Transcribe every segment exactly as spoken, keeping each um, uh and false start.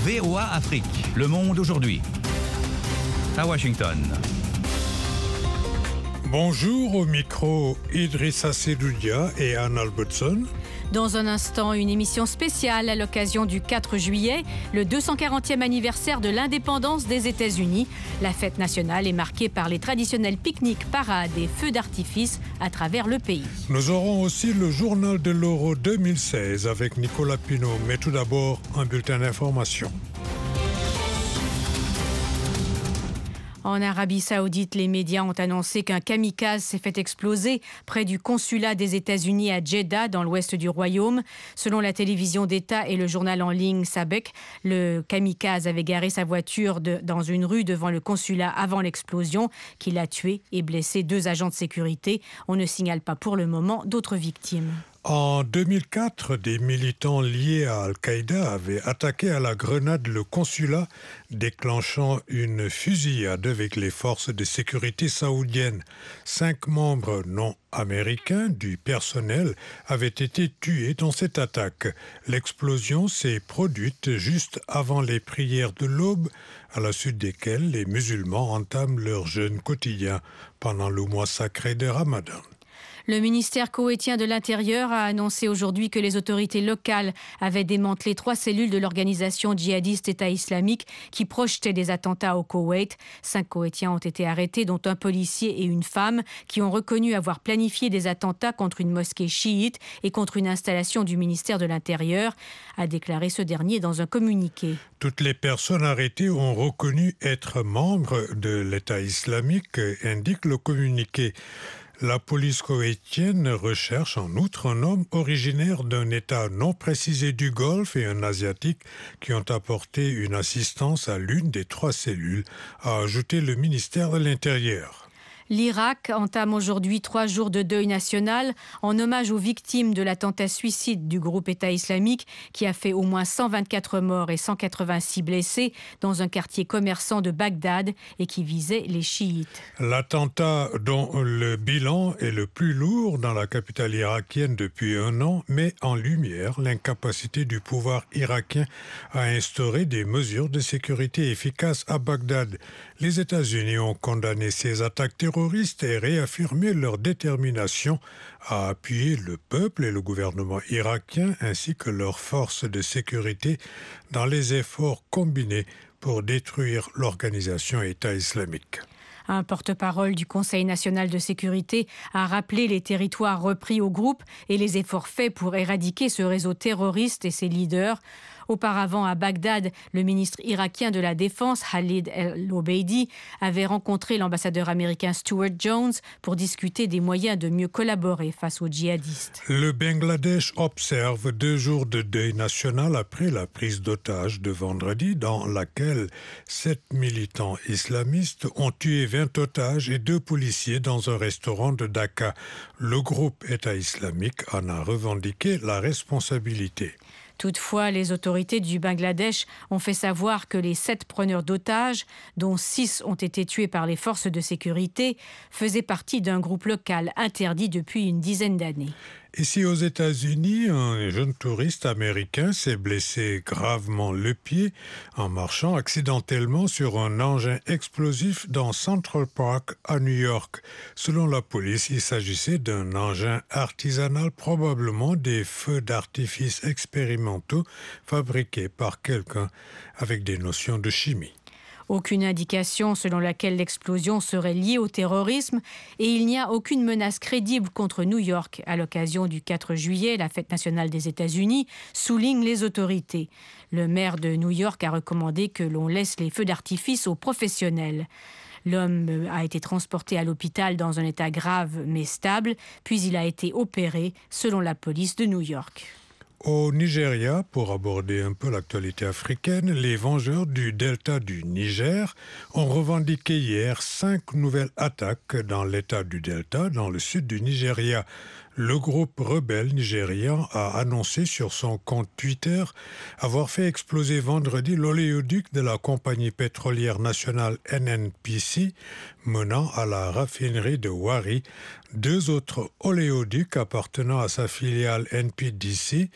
V O A Afrique, le monde aujourd'hui. À Washington. Bonjour, au micro Idrissa Sedoudia et Anne Albertson. Dans un instant, une émission spéciale à l'occasion du quatre juillet, le deux cent quarantième anniversaire de l'indépendance des États-Unis. La fête nationale est marquée par les traditionnels pique-niques, parades et feux d'artifice à travers le pays. Nous aurons aussi le journal de l'Euro deux mille seize avec Nicolas Pinault, mais tout d'abord, un bulletin d'information. En Arabie Saoudite, les médias ont annoncé qu'un kamikaze s'est fait exploser près du consulat des États-Unis à Jeddah, dans l'ouest du royaume. Selon la télévision d'État et le journal en ligne Sabek, le kamikaze avait garé sa voiture de, dans une rue devant le consulat avant l'explosion, qui a tué et blessé deux agents de sécurité. On ne signale pas pour le moment d'autres victimes. En deux mille quatre, des militants liés à Al-Qaïda avaient attaqué à la grenade le consulat, déclenchant une fusillade avec les forces de sécurité saoudiennes. Cinq membres non américains du personnel avaient été tués dans cette attaque. L'explosion s'est produite juste avant les prières de l'aube, à la suite desquelles les musulmans entament leur jeûne quotidien pendant le mois sacré de Ramadan. Le ministère koweïtien de l'Intérieur a annoncé aujourd'hui que les autorités locales avaient démantelé trois cellules de l'organisation djihadiste État islamique qui projetaient des attentats au Koweït. Cinq Koweïtiens ont été arrêtés, dont un policier et une femme, qui ont reconnu avoir planifié des attentats contre une mosquée chiite et contre une installation du ministère de l'Intérieur, a déclaré ce dernier dans un communiqué. Toutes les personnes arrêtées ont reconnu être membres de l'État islamique, indique le communiqué. La police koweïtienne recherche en outre un homme originaire d'un État non précisé du Golfe et un Asiatique qui ont apporté une assistance à l'une des trois cellules, a ajouté le ministère de l'Intérieur. L'Irak entame aujourd'hui trois jours de deuil national en hommage aux victimes de l'attentat suicide du groupe État islamique qui a fait au moins cent vingt-quatre morts et cent quatre-vingt-six blessés dans un quartier commerçant de Bagdad et qui visait les chiites. L'attentat dont le bilan est le plus lourd dans la capitale irakienne depuis un an met en lumière l'incapacité du pouvoir irakien à instaurer des mesures de sécurité efficaces à Bagdad. Les États-Unis ont condamné ces attaques terroristes et réaffirmé leur détermination à appuyer le peuple et le gouvernement irakien ainsi que leurs forces de sécurité dans les efforts combinés pour détruire l'organisation État islamique. Un porte-parole du Conseil national de sécurité a rappelé les territoires repris au groupe et les efforts faits pour éradiquer ce réseau terroriste et ses leaders. Auparavant, à Bagdad, le ministre irakien de la Défense, Khalid El-Obeidi, avait rencontré l'ambassadeur américain Stuart Jones pour discuter des moyens de mieux collaborer face aux djihadistes. Le Bangladesh observe deux jours de deuil national après la prise d'otage de vendredi, dans laquelle sept militants islamistes ont tué vingt otages et deux policiers dans un restaurant de Dhaka. Le groupe État islamique en a revendiqué la responsabilité. Toutefois, les autorités du Bangladesh ont fait savoir que les sept preneurs d'otages, dont six ont été tués par les forces de sécurité, faisaient partie d'un groupe local interdit depuis une dizaine d'années. Ici aux États-Unis, un jeune touriste américain s'est blessé gravement le pied en marchant accidentellement sur un engin explosif dans Central Park à New York. Selon la police, il s'agissait d'un engin artisanal, probablement des feux d'artifice expérimentaux fabriqués par quelqu'un avec des notions de chimie. Aucune indication selon laquelle l'explosion serait liée au terrorisme et il n'y a aucune menace crédible contre New York à l'occasion du quatre juillet, la fête nationale des États-Unis, soulignent les autorités. Le maire de New York a recommandé que l'on laisse les feux d'artifice aux professionnels. L'homme a été transporté à l'hôpital dans un état grave mais stable, puis il a été opéré selon la police de New York. Au Nigeria, pour aborder un peu l'actualité africaine, les vengeurs du delta du Niger ont revendiqué hier cinq nouvelles attaques dans l'état du delta, dans le sud du Nigeria. Le groupe rebelle nigérian a annoncé sur son compte Twitter avoir fait exploser vendredi l'oléoduc de la compagnie pétrolière nationale N N P C menant à la raffinerie de Warri. Deux autres oléoducs appartenant à sa filiale N P D C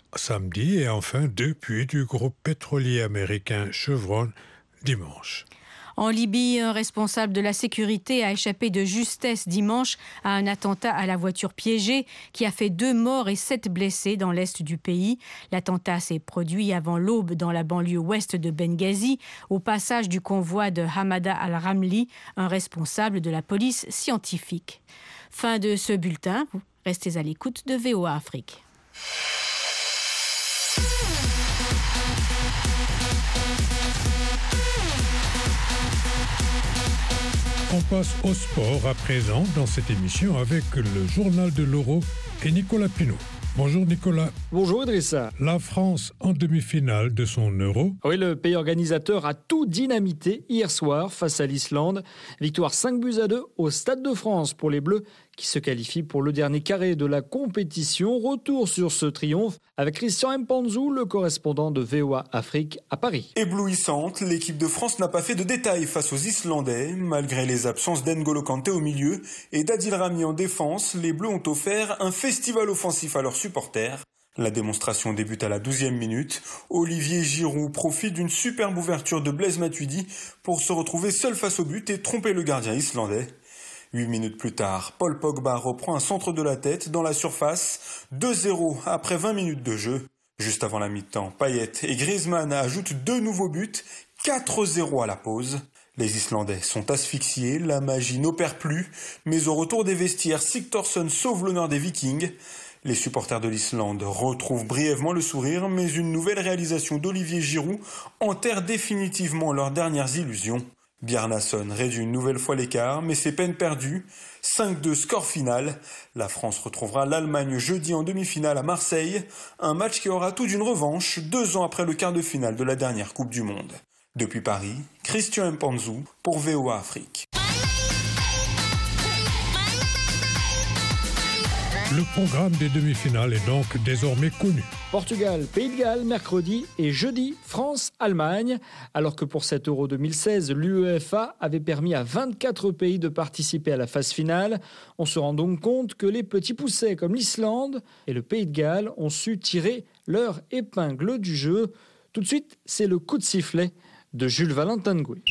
samedi et enfin deux puits du groupe pétrolier américain Chevron dimanche. En Libye, un responsable de la sécurité a échappé de justesse dimanche à un attentat à la voiture piégée qui a fait deux morts et sept blessés dans l'est du pays. L'attentat s'est produit avant l'aube dans la banlieue ouest de Benghazi, au passage du convoi de Hamada al-Ramli, un responsable de la police scientifique. Fin de ce bulletin. Vous restez à l'écoute de V O A Afrique. On passe au sport à présent dans cette émission avec le journal de l'Euro et Nicolas Pinault. Bonjour Nicolas. Bonjour Idrissa. La France en demi-finale de son Euro. Oui, le pays organisateur a tout dynamité hier soir face à l'Islande. Victoire cinq buts à deux au Stade de France pour les Bleus qui se qualifient pour le dernier carré de la compétition. Retour sur ce triomphe avec Christian Mpanzu, le correspondant de V O A Afrique à Paris. Éblouissante, l'équipe de France n'a pas fait de détails face aux Islandais. Malgré les absences d'N'Golo Kanté au milieu et d'Adil Rami en défense, les Bleus ont offert un festival offensif à leurs supporters. La démonstration débute à la douzième minute. Olivier Giroud profite d'une superbe ouverture de Blaise Matuidi pour se retrouver seul face au but et tromper le gardien islandais. Huit minutes plus tard, Paul Pogba reprend un centre de la tête dans la surface, deux zéro après vingt minutes de jeu. Juste avant la mi-temps, Payet et Griezmann ajoutent deux nouveaux buts, quatre zéro à la pause. Les Islandais sont asphyxiés, la magie n'opère plus, mais au retour des vestiaires, Sigthorsson sauve l'honneur des Vikings. Les supporters de l'Islande retrouvent brièvement le sourire, mais une nouvelle réalisation d'Olivier Giroud enterre définitivement leurs dernières illusions. Bjarnason réduit une nouvelle fois l'écart, mais c'est peine perdue. cinq deux score final. La France retrouvera l'Allemagne jeudi en demi-finale à Marseille. Un match qui aura tout d'une revanche, deux ans après le quart de finale de la dernière Coupe du Monde. Depuis Paris, Christian Mpanzu pour V O A Afrique. Le programme des demi-finales est donc désormais connu. Portugal, Pays de Galles, mercredi et jeudi, France-Allemagne. Alors que pour cet Euro deux mille seize, l'UEFA avait permis à vingt-quatre pays de participer à la phase finale. On se rend donc compte que les petits poussets comme l'Islande et le Pays de Galles ont su tirer leur épingle du jeu. Tout de suite, c'est le coup de sifflet de Jules Valentin Goué.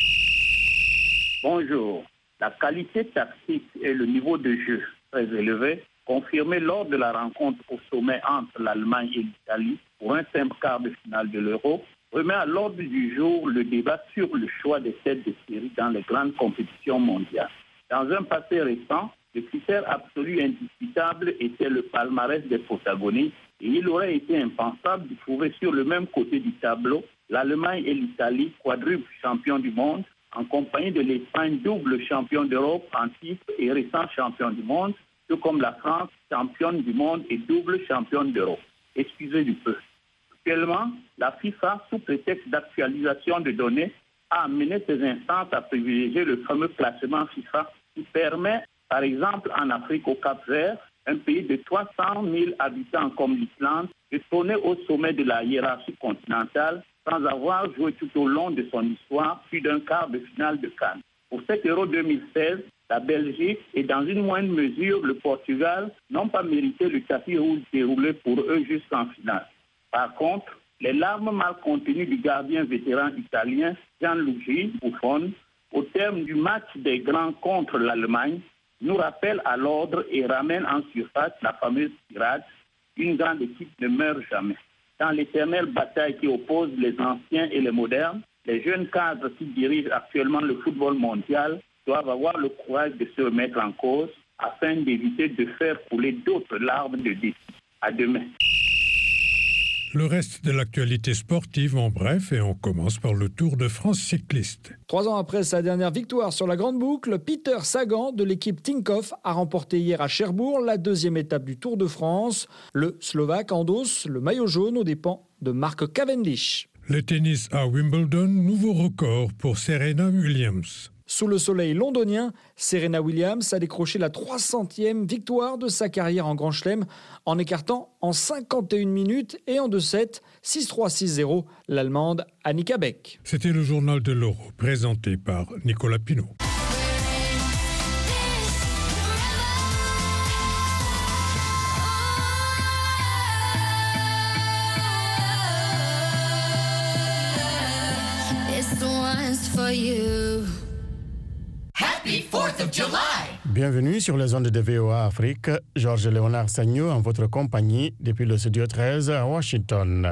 Bonjour. La qualité tactique et le niveau de jeu très élevé confirmé lors de la rencontre au sommet entre l'Allemagne et l'Italie pour un simple quart de finale de l'Euro, remet à l'ordre du jour le débat sur le choix des têtes de série dans les grandes compétitions mondiales. Dans un passé récent, le critère absolu indiscutable était le palmarès des protagonistes et il aurait été impensable de trouver sur le même côté du tableau l'Allemagne et l'Italie, quadruple champions du monde, en compagnie de l'Espagne, double champion d'Europe en titre et récent champion du monde, tout comme la France, championne du monde et double championne d'Europe. Excusez du peu. Actuellement, la FIFA, sous prétexte d'actualisation de données, a amené ses instances à privilégier le fameux classement FIFA qui permet, par exemple en Afrique, au Cap-Vert, un pays de trois cent mille habitants comme l'Islande, de trôner au sommet de la hiérarchie continentale sans avoir joué tout au long de son histoire plus d'un quart de finale de CAN. Pour cet Euro deux mille seize, la Belgique et dans une moindre mesure le Portugal n'ont pas mérité le tapis rouge déroulé pour eux jusqu'en finale. Par contre, les larmes mal contenues du gardien vétéran italien Gianluigi Buffon, au terme du match des grands contre l'Allemagne, nous rappellent à l'ordre et ramènent en surface la fameuse tirade « Une grande équipe ne meurt jamais ». Dans l'éternelle bataille qui oppose les anciens et les modernes, les jeunes cadres qui dirigent actuellement le football mondial doivent avoir le courage de se remettre en cause afin d'éviter de faire couler d'autres larmes de défi. À demain. Le reste de l'actualité sportive en bref et on commence par le Tour de France cycliste. Trois ans après sa dernière victoire sur la Grande Boucle, Peter Sagan de l'équipe Tinkoff a remporté hier à Cherbourg la deuxième étape du Tour de France. Le Slovaque endosse le maillot jaune aux dépens de Mark Cavendish. Le tennis à Wimbledon, nouveau record pour Serena Williams. Sous le soleil londonien, Serena Williams a décroché la trois centième victoire de sa carrière en Grand Chelem en écartant en cinquante et une minutes et en deux sets, six trois six zéro, l'Allemande Annika Beck. C'était le journal de l'Euro, présenté par Nicolas Pinault. this one's for you. Happy fourth of July! Bienvenue sur les ondes de V O A Afrique. Georges Léonard Sagno en votre compagnie depuis le studio treize à Washington.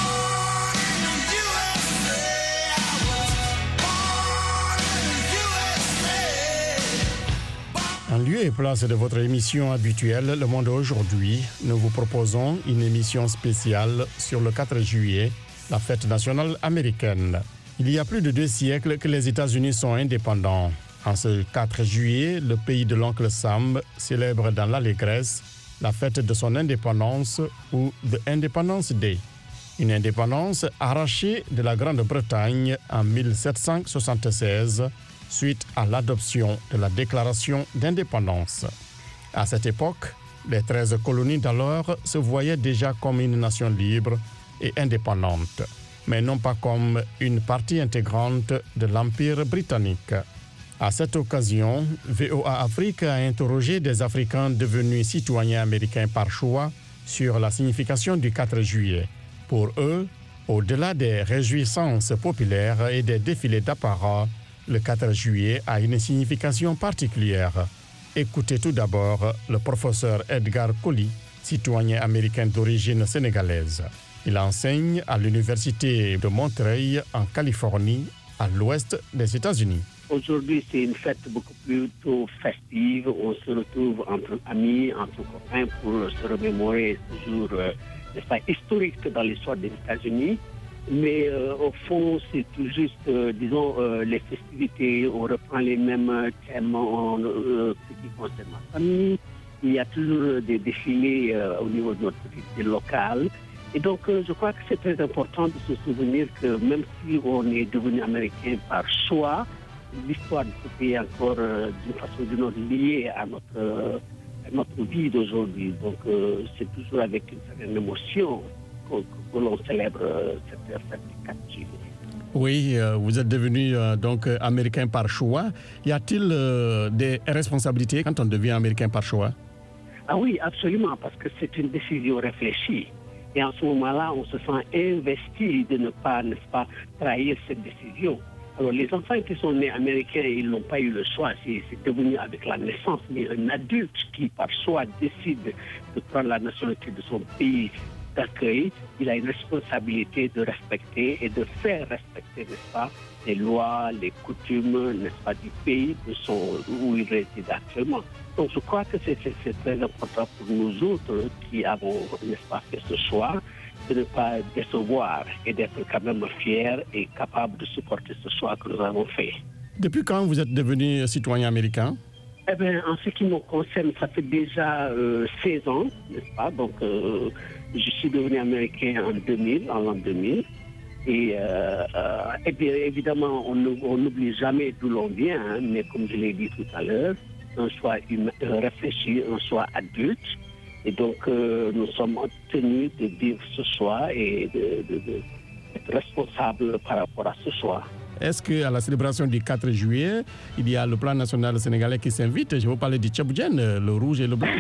En lieu et place de votre émission habituelle Le Monde aujourd'hui, nous vous proposons une émission spéciale sur le quatre juillet, la fête nationale américaine. Il y a plus de deux siècles que les États-Unis sont indépendants. En ce quatre juillet, le pays de l'oncle Sam célèbre dans l'allégresse la fête de son indépendance ou The Independence Day. Une indépendance arrachée de la Grande-Bretagne en mille sept cent soixante-seize suite à l'adoption de la Déclaration d'indépendance. À cette époque, les treize colonies d'alors se voyaient déjà comme une nation libre et indépendante, mais non pas comme une partie intégrante de l'Empire britannique. À cette occasion, V O A Afrique a interrogé des Africains devenus citoyens américains par choix sur la signification du quatre juillet. Pour eux, au-delà des réjouissances populaires et des défilés d'apparat, le quatre juillet a une signification particulière. Écoutez tout d'abord le professeur Edgar Colley, citoyen américain d'origine sénégalaise. Il enseigne à l'université de Monterey en Californie, à l'ouest des États-Unis. Aujourd'hui, c'est une fête beaucoup plus festive. On se retrouve entre amis, entre copains pour se remémorer ce jour euh, historique dans l'histoire des États-Unis. Mais euh, au fond, c'est tout juste, euh, disons, euh, les festivités, on reprend les mêmes thèmes en euh, ce qui concerne ma famille. Il y a toujours des défilés euh, au niveau de notre ville locale. Et donc, euh, je crois que c'est très important de se souvenir que même si on est devenu américain par choix, l'histoire de ce pays est encore, euh, d'une façon ou d'une autre, liée à notre, euh, à notre vie d'aujourd'hui. Donc, euh, c'est toujours avec une certaine émotion que, que l'on célèbre euh, cette fête du quatre juillet. Oui, euh, vous êtes devenu euh, donc euh, américain par choix. Y a-t-il euh, des responsabilités quand on devient américain par choix? Ah oui, absolument, parce que c'est une décision réfléchie. Et en ce moment-là, on se sent investi de ne pas, n'est-ce pas, trahir cette décision. Alors, les enfants qui sont nés américains, ils n'ont pas eu le choix. C'est, c'est devenu avec la naissance. Mais un adulte qui, par choix, décide de prendre la nationalité de son pays d'accueil, il a une responsabilité de respecter et de faire respecter, n'est-ce pas, les lois, les coutumes, n'est-ce pas, du pays de son, où il réside actuellement. Donc, je crois que c'est, c'est, c'est très important pour nous autres qui avons, n'est-ce pas, fait ce choix de ne pas décevoir et d'être quand même fiers et capables de supporter ce choix que nous avons fait. Depuis quand vous êtes devenu citoyen américain? Eh bien, en ce qui me concerne, ça fait déjà euh, seize ans, n'est-ce pas? Donc, euh, je suis devenu américain en deux mille, en l'an deux mille. Et, euh, euh, et bien, évidemment, on n'oublie jamais d'où l'on vient, hein, mais comme je l'ai dit tout à l'heure, un choix humain, euh, réfléchi, un choix adulte. Et donc, euh, nous sommes tenus de vivre ce choix et de, de, de, d'être responsables par rapport à ce choix. Est-ce qu'à la célébration du quatre juillet, il y a le plan national sénégalais qui s'invite? Je vous parlais du Tchaboudienne, le rouge et le blanc.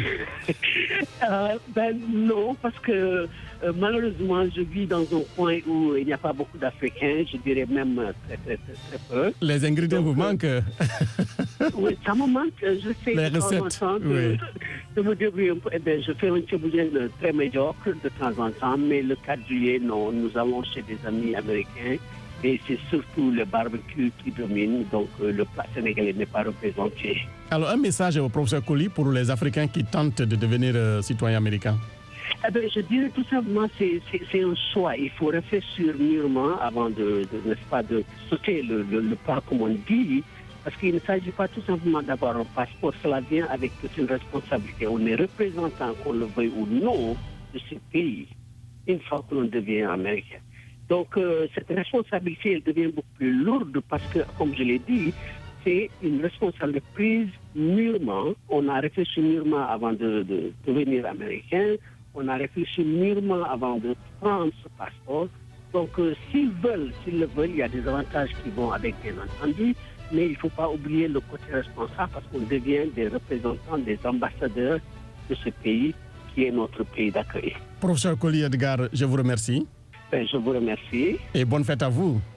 euh, ben non, parce que euh, malheureusement, je vis dans un coin où il n'y a pas beaucoup d'Africains, je dirais même très, très, très, très peu. Les ingrédients Donc, vous euh, manquent? Oui, ça me manque. Je sais Les de recettes, temps en temps de, oui. de me débrouiller un peu. Eh bien, je fais un Tchaboudienne très médiocre de temps en temps, mais le quatre juillet, non, nous allons chez des amis américains. Et c'est surtout le barbecue qui domine, donc euh, le plat sénégalais n'est pas représenté. Alors, un message au professeur Colley pour les Africains qui tentent de devenir euh, citoyens américains. Eh bien, je dirais tout simplement c'est c'est, c'est un choix. Il faut réfléchir mûrement avant de, de n'est-ce pas, de sauter le, le, le pas, comme on dit, parce qu'il ne s'agit pas tout simplement d'avoir un passeport. Cela vient avec toute une responsabilité. On est représentant, qu'on le veuille ou non, de ce pays, une fois que l'on devient américain. Donc, euh, cette responsabilité, elle devient beaucoup plus lourde parce que, comme je l'ai dit, c'est une responsabilité prise mûrement. On a réfléchi mûrement avant de, de devenir américain. On a réfléchi mûrement avant de prendre ce passeport. Donc, euh, s'ils veulent, s'ils le veulent, il y a des avantages qui vont avec, bien entendu. Mais il ne faut pas oublier le côté responsable parce qu'on devient des représentants, des ambassadeurs de ce pays qui est notre pays d'accueil. Professeur Colley Edgar, je vous remercie. Ben, je vous remercie. Et bonne fête à vous.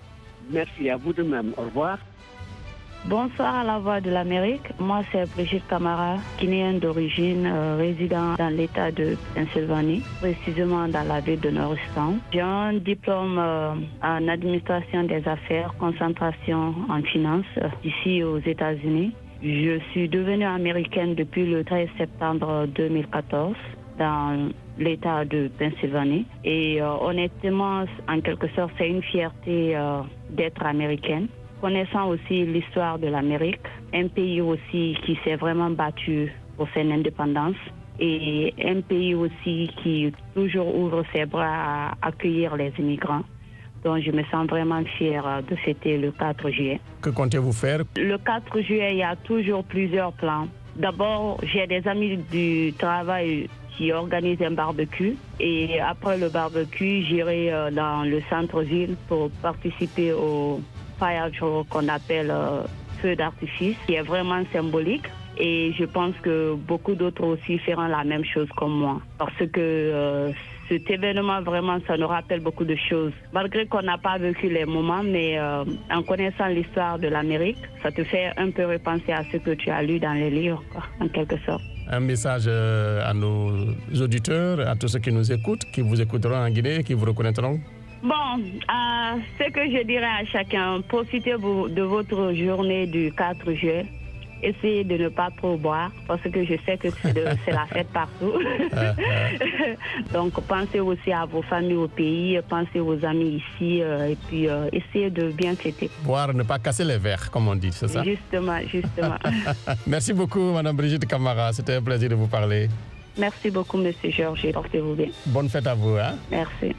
Merci à vous de même. Au revoir. Bonsoir à la Voix de l'Amérique. Moi, c'est Brigitte Camara, guinéenne d'origine, euh, résident dans l'État de Pennsylvanie, précisément dans la ville de Norristown. J'ai un diplôme euh, en administration des affaires, concentration en finance, euh, ici aux États-Unis. Je suis devenue américaine depuis le treize septembre deux mille quatorze dans l'État de Pennsylvanie. Et euh, honnêtement, en quelque sorte, c'est une fierté euh, d'être américaine. Connaissant aussi l'histoire de l'Amérique, un pays aussi qui s'est vraiment battu pour son indépendance et un pays aussi qui toujours ouvre ses bras à accueillir les immigrants. Donc je me sens vraiment fière de fêter le quatre juillet. Que comptez-vous faire? Le quatre juillet, il y a toujours plusieurs plans. D'abord, j'ai des amis du travail qui organisent un barbecue et après le barbecue, j'irai dans le centre-ville pour participer au fire show qu'on appelle euh, feu d'artifice, qui est vraiment symbolique. Et je pense que beaucoup d'autres aussi feront la même chose comme moi. Parce que euh, cet événement, vraiment, ça nous rappelle beaucoup de choses. Malgré qu'on n'a pas vécu les moments, mais euh, en connaissant l'histoire de l'Amérique, ça te fait un peu repenser à ce que tu as lu dans les livres, quoi, en quelque sorte. Un message à nos auditeurs, à tous ceux qui nous écoutent, qui vous écouteront en Guinée, qui vous reconnaîtront? Bon, euh, ce que je dirais à chacun, profitez de votre journée du quatre juillet. Essayez de ne pas trop boire parce que je sais que c'est, de, c'est la fête partout. Donc, pensez aussi à vos familles au pays, pensez aux amis ici euh, et puis euh, essayez de bien fêter. Boire, ne pas casser les verres, comme on dit, c'est ça? Justement, justement. Merci beaucoup, Madame Brigitte Camara. C'était un plaisir de vous parler. Merci beaucoup, Monsieur Georges. Portez-vous bien. Bonne fête à vous. Hein? Merci.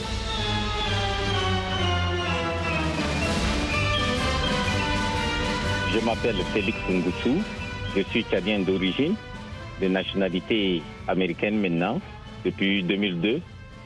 Je m'appelle Félix Ngussou, je suis tchadien d'origine, de nationalité américaine maintenant, depuis deux mille deux,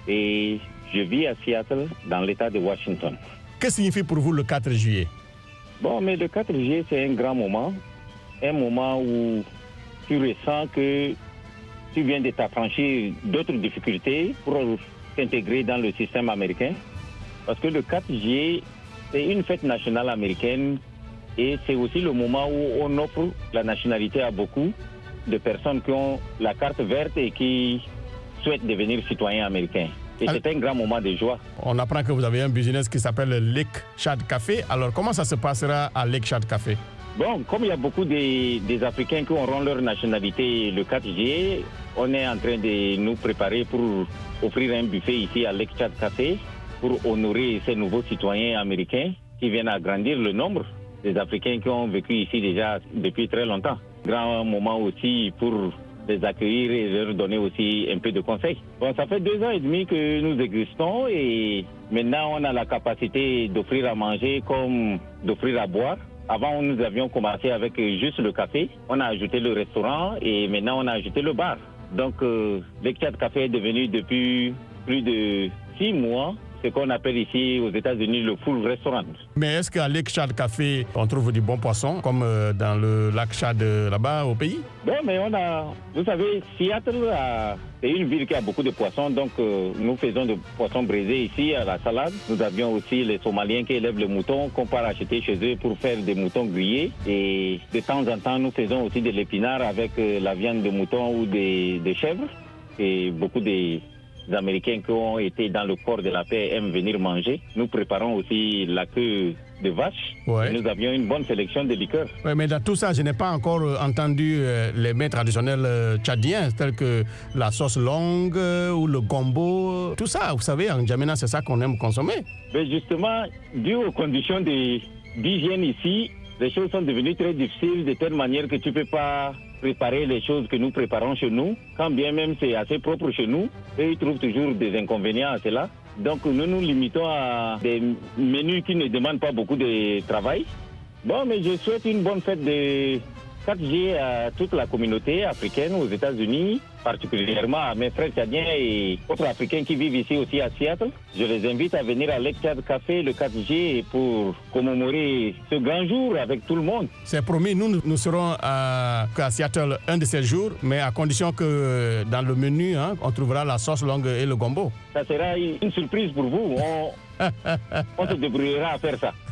et je vis à Seattle, dans l'État de Washington. Que signifie pour vous le quatre juillet? Bon, mais le quatre juillet, c'est un grand moment, un moment où tu ressens que tu viens de t'affranchir d'autres difficultés pour t'intégrer dans le système américain. Parce que le quatre juillet, c'est une fête nationale américaine. Et c'est aussi le moment où on offre la nationalité à beaucoup de personnes qui ont la carte verte et qui souhaitent devenir citoyens américains. Et c'est un grand moment de joie. On apprend que vous avez un business qui s'appelle Lake Chad Café. Alors comment ça se passera à Lake Chad Café? Bon, comme il y a beaucoup des, des Africains qui auront leur nationalité le quatre juillet, on est en train de nous préparer pour offrir un buffet ici à Lake Chad Café pour honorer ces nouveaux citoyens américains qui viennent agrandir le nombre des Africains qui ont vécu ici déjà depuis très longtemps. Grand moment aussi pour les accueillir et leur donner aussi un peu de conseils. Bon, ça fait deux ans et demi que nous existons et maintenant on a la capacité d'offrir à manger comme d'offrir à boire. Avant, nous avions commencé avec juste le café. On a ajouté le restaurant et maintenant on a ajouté le bar. Donc, euh, Lake Chad Café est devenu depuis plus de six mois ce qu'on appelle ici aux États-Unis le full restaurant. Mais est-ce qu'à Lake Chad Café, on trouve du bon poisson, comme dans le lac Chad là-bas au pays? Bon, mais on a, vous savez, Seattle, a, c'est une ville qui a beaucoup de poissons, donc euh, nous faisons des poissons braisés ici à la salade. Nous avions aussi les Somaliens qui élèvent les moutons, qu'on part acheter chez eux pour faire des moutons grillés. Et de temps en temps, nous faisons aussi de l'épinard avec euh, la viande de mouton ou des, des chèvres. Et beaucoup des Les Américains qui ont été dans le port de la paix aiment venir manger. Nous préparons aussi la queue de vache. Ouais. Nous avions une bonne sélection de liqueurs. Ouais, mais dans tout ça, je n'ai pas encore entendu euh, les mets traditionnels euh, tchadiens, tels que la sauce longue euh, ou le gombo. Tout ça, vous savez, en N'Djamena, c'est ça qu'on aime consommer. Mais justement, dû aux conditions de, d'hygiène ici, les choses sont devenues très difficiles de telle manière que tu ne peux pas préparer les choses que nous préparons chez nous, quand bien même c'est assez propre chez nous, et ils trouvent toujours des inconvénients à cela. Donc nous nous limitons à des menus qui ne demandent pas beaucoup de travail. Bon, mais je souhaite une bonne fête de quatre juillet à toute la communauté africaine aux États-Unis, particulièrement à mes frères tchadiens et autres Africains qui vivent ici aussi à Seattle. Je les invite à venir à Lake Chad Café le quatre juillet pour commémorer ce grand jour avec tout le monde. C'est promis, nous, nous serons à, à Seattle un de ces jours, mais à condition que dans le menu, hein, on trouvera la sauce longue et le gombo. Ça sera une surprise pour vous. On, on se débrouillera à faire ça.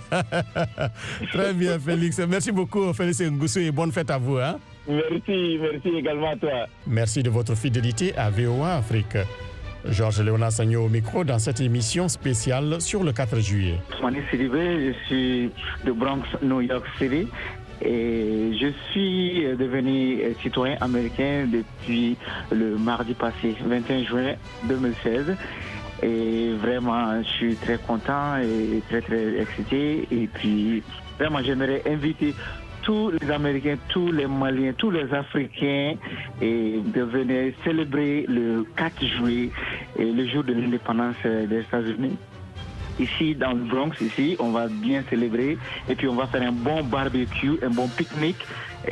Très bien, Félix. Merci beaucoup, Félix Ngoussou, et bonne fête à vous. Hein? Merci, merci également à toi. Merci de votre fidélité à V O A Afrique. Georges Léonard Sagno au micro dans cette émission spéciale sur le quatre juillet. Mani Sidibé, je suis de Bronx, New York City. Et je suis devenu citoyen américain depuis le mardi passé, vingt et un juin deux mille seize. Et vraiment, je suis très content et très, très excité. Et puis, vraiment, j'aimerais inviter tous les Américains, tous les Maliens, tous les Africains et de venir célébrer le quatre juillet, et le jour de l'indépendance des États-Unis. Ici, dans le Bronx, ici, on va bien célébrer et puis on va faire un bon barbecue, un bon pique-nique.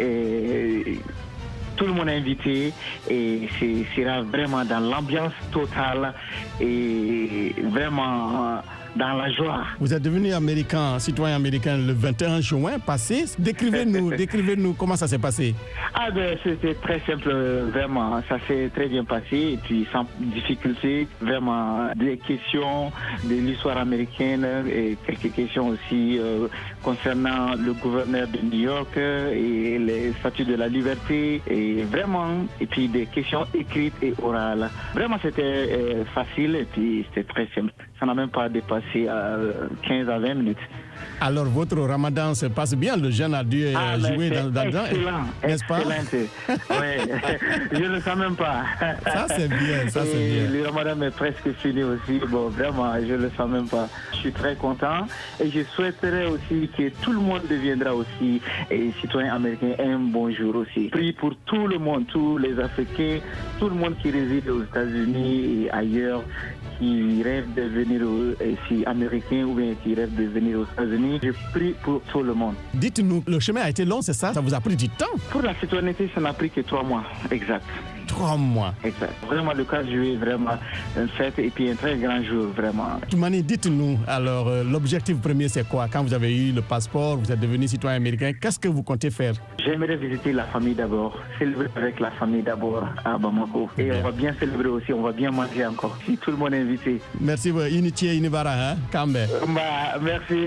Et tout le monde est invité et ce sera vraiment dans l'ambiance totale et vraiment dans la joie. Vous êtes devenu américain, citoyen américain le vingt et un juin passé. Décrivez-nous, décrivez-nous comment ça s'est passé. Ah ben c'était très simple, vraiment. Ça s'est très bien passé et puis sans difficulté. Vraiment des questions de l'histoire américaine et quelques questions aussi euh, concernant le gouverneur de New York et les statuts de la liberté et vraiment et puis des questions écrites et orales. Vraiment c'était euh, facile et puis c'était très simple. Ça n'a même pas dépassé à quinze à vingt minutes. Alors, votre ramadan se passe bien, le jeune a dû ah, jouer dans, dans le temps, n'est-ce pas? Oui, je ne le sens même pas. Ça, c'est bien, ça, c'est bien. Le ramadan est presque fini aussi. Bon, vraiment, je ne le sens même pas. Je suis très content et je souhaiterais aussi que tout le monde deviendra aussi et citoyen américain un bon jour aussi. Prie pour tout le monde, tous les Africains, tout le monde qui réside aux États-Unis et ailleurs, qui rêvent de venir ici américain ou bien qui rêvent de venir aux États-Unis. Je prie pour tout le monde. Dites-nous, le chemin a été long, c'est ça? Ça vous a pris du temps? Pour la citoyenneté, ça n'a pris que trois mois, exact. Trois mois. Exact. Vraiment, le quatre juillet, vraiment une fête et puis un très grand jour, vraiment. Toumani, dites-nous, alors, euh, l'objectif premier, c'est quoi? Quand vous avez eu le passeport, vous êtes devenu citoyen américain, qu'est-ce que vous comptez faire? J'aimerais visiter la famille d'abord, célébrer avec la famille d'abord à Bamako. Et on va bien célébrer aussi, on va bien manger encore, si tout le monde est invité. Merci, Initié Inibara, hein, Kambe. Bah, merci.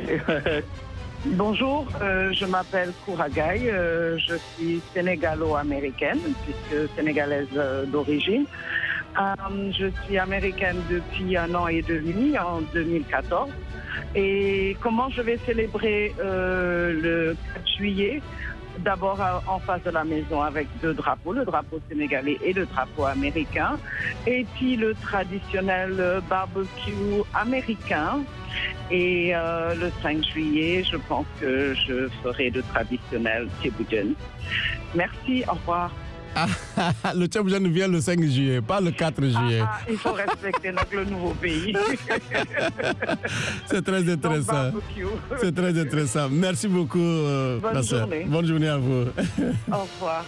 Bonjour, euh, je m'appelle Kouragaï, euh, je suis sénégalo-américaine, puisque sénégalaise euh, d'origine. Euh, je suis américaine depuis un an et demi, en deux mille quatorze. Et comment je vais célébrer euh, le quatre juillet? D'abord en face de la maison avec deux drapeaux, le drapeau sénégalais et le drapeau américain. Et puis le traditionnel barbecue américain. Et euh, le cinq juillet, je pense que je ferai le traditionnel Tiboujen. Merci, au revoir. Ah, le Tiboujen vient le cinq juillet, pas le quatre juillet. Ah, ah, il faut respecter notre, le nouveau pays. C'est très intéressant. C'est très intéressant. Merci beaucoup, euh, Bonne ma soeur. journée. Bonne journée à vous. Au revoir.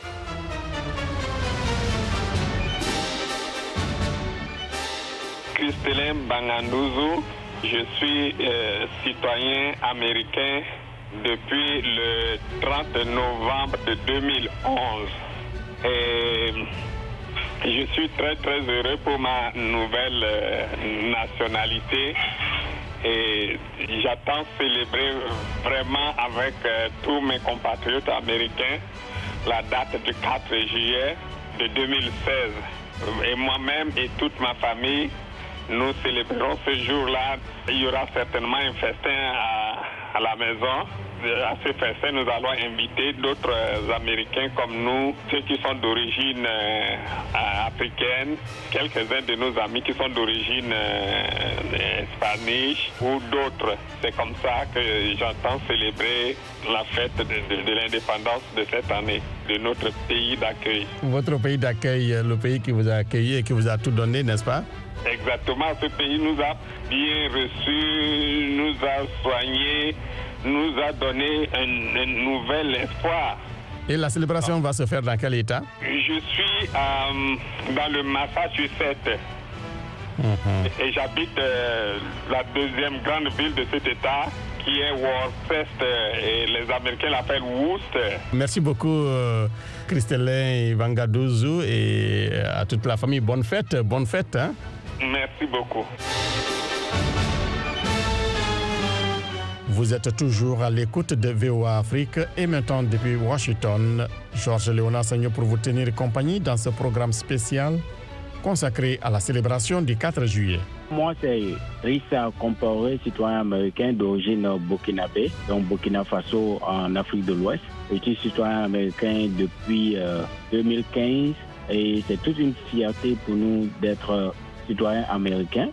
Christelin Bangandouzou, je suis euh, citoyen américain depuis le trente novembre de deux mille onze. Et je suis très très heureux pour ma nouvelle euh, nationalité et j'attends célébrer vraiment avec euh, tous mes compatriotes américains la date du quatre juillet de deux mille seize. Et moi-même et toute ma famille, nous célébrerons ce jour-là. Il y aura certainement un festin à, à la maison. À ce festin, nous allons inviter d'autres euh, Américains comme nous, ceux qui sont d'origine euh, africaine, quelques-uns de nos amis qui sont d'origine euh, hispanique ou d'autres. C'est comme ça que j'entends célébrer la fête de, de, de l'indépendance de cette année, de notre pays d'accueil. Votre pays d'accueil, le pays qui vous a accueilli et qui vous a tout donné, n'est-ce pas? Exactement, ce pays nous a bien reçus, nous a soignés, nous a donné un, un nouvel espoir. Et la célébration va se faire dans quel état? Je suis euh, dans le Massachusetts. Mm-hmm. Et j'habite euh, la deuxième grande ville de cet état, qui est Worcester, et les Américains l'appellent Worcester. Merci beaucoup, euh, Christelin Bangandouzou, et à toute la famille. Bonne fête, bonne fête. Hein? Merci beaucoup. Vous êtes toujours à l'écoute de V O A Afrique et maintenant depuis Washington, Georges Léonard Sagno pour vous tenir compagnie dans ce programme spécial consacré à la célébration du quatre juillet. Moi, c'est Rissa Compaoré, citoyen américain d'origine burkinabé, donc Burkina Faso en Afrique de l'Ouest. Je suis citoyen américain depuis euh, deux mille quinze et c'est toute une fierté pour nous d'être citoyens américains.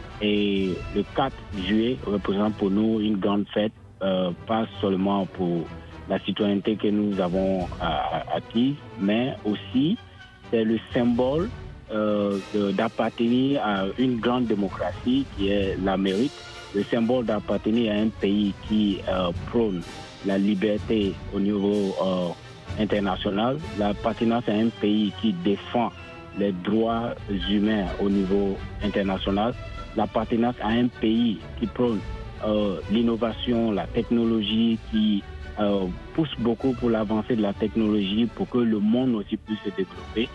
Et le quatre juillet représente pour nous une grande fête, euh, pas seulement pour la citoyenneté que nous avons euh, acquise, mais aussi c'est le symbole Euh, de, d'appartenir à une grande démocratie qui est l'Amérique, le symbole d'appartenir à un pays qui euh, prône la liberté au niveau euh, international, l'appartenance à un pays qui défend les droits humains au niveau international, l'appartenance à un pays qui prône euh, l'innovation, la technologie, qui euh, pousse beaucoup pour l'avancée de la technologie pour que le monde aussi puisse se développer.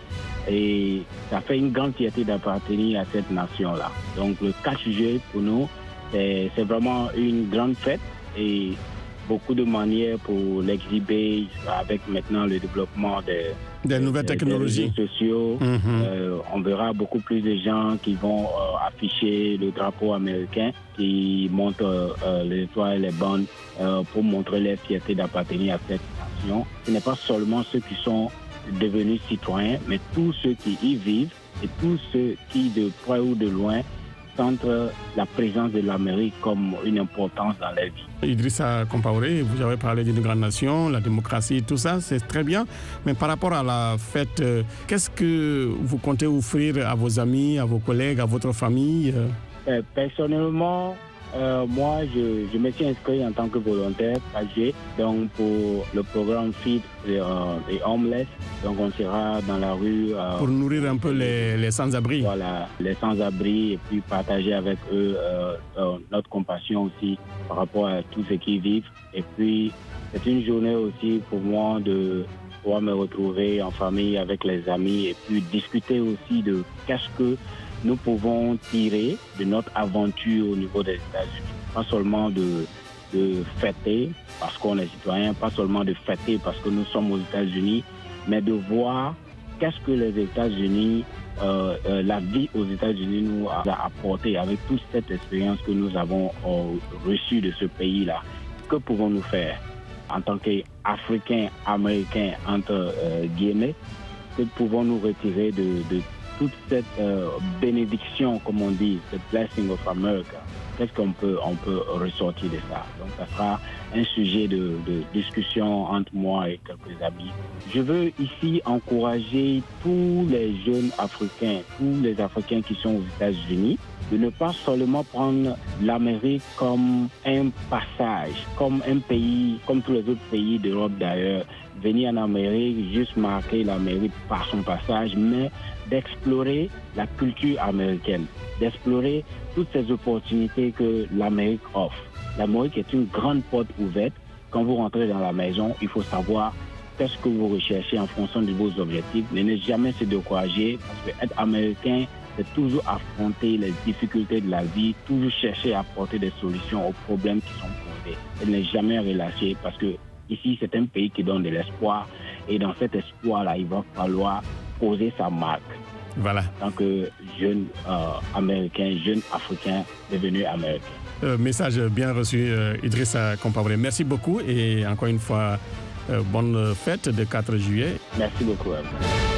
Et ça fait une grande fierté d'appartenir à cette nation-là. Donc le quatre juillet pour nous, c'est, c'est vraiment une grande fête et beaucoup de manières pour l'exhiber avec maintenant le développement des, des nouvelles des, technologies des réseaux sociaux. Mm-hmm. Euh, on verra beaucoup plus de gens qui vont euh, afficher le drapeau américain, qui montrent euh, les étoiles et les bandes euh, pour montrer leur fierté d'appartenir à cette nation. Ce n'est pas seulement ceux qui sont devenus citoyens, mais tous ceux qui y vivent et tous ceux qui, de près ou de loin, sentent la présence de l'Amérique comme une importance dans leur vie. Idrissa Compaoré, vous avez parlé d'une grande nation, la démocratie, tout ça, c'est très bien. Mais par rapport à la fête, qu'est-ce que vous comptez offrir à vos amis, à vos collègues, à votre famille? Personnellement, Euh, moi, je, je me suis inscrit en tant que volontaire âgé, donc pour le programme Feed et, euh, et Homeless. Donc on sera dans la rue. Euh, pour nourrir un peu les, les sans-abri. Voilà, les sans-abri et puis partager avec eux euh, euh, notre compassion aussi par rapport à tous ceux qui vivent. Et puis, c'est une journée aussi pour moi de pouvoir me retrouver en famille avec les amis et puis discuter aussi de qu'est-ce que nous pouvons tirer de notre aventure au niveau des États-Unis. Pas seulement de, de fêter parce qu'on est citoyen, pas seulement de fêter parce que nous sommes aux États-Unis, mais de voir qu'est-ce que les États-Unis, euh, euh, la vie aux États-Unis nous a apporté avec toute cette expérience que nous avons euh, reçue de ce pays-là. Que pouvons-nous faire en tant qu'Africains, Américains, entre euh, guillemets? Que pouvons-nous retirer de, de toute cette euh, bénédiction, comme on dit, cette blessing of America? Qu'est-ce qu'on peut, on peut ressortir de ça? Donc, ça sera un sujet de, de discussion entre moi et quelques amis. Je veux ici encourager tous les jeunes Africains, tous les Africains qui sont aux États-Unis, de ne pas seulement prendre l'Amérique comme un passage, comme un pays, comme tous les autres pays d'Europe d'ailleurs, venir en Amérique, juste marquer l'Amérique par son passage, mais d'explorer la culture américaine, d'explorer toutes ces opportunités que l'Amérique offre. L'Amérique est une grande porte ouverte. Quand vous rentrez dans la maison, il faut savoir qu'est-ce que vous recherchez en fonction de vos objectifs. Ne jamais se décourager, parce que être américain, c'est toujours affronter les difficultés de la vie, toujours chercher à apporter des solutions aux problèmes qui sont posés. Et ne jamais relâcher, parce que ici, c'est un pays qui donne de l'espoir. Et dans cet espoir-là, il va falloir poser sa marque. Voilà. En tant que jeune euh, américain, jeune africain devenu américain. Euh, message bien reçu, euh, Idrissa Compaoré. Merci beaucoup et encore une fois, euh, bonne fête de quatre juillet. Merci beaucoup. Hein.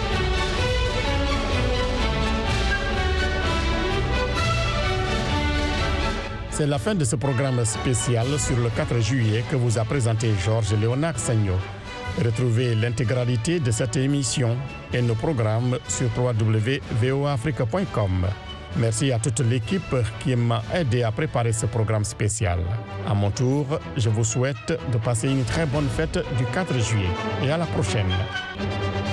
C'est la fin de ce programme spécial sur le quatre juillet que vous a présenté Georges Léonard Sagno. Retrouvez l'intégralité de cette émission et nos programmes sur w w w point v o a afrique point com. Merci à toute l'équipe qui m'a aidé à préparer ce programme spécial. À mon tour, je vous souhaite de passer une très bonne fête du quatre juillet et à la prochaine.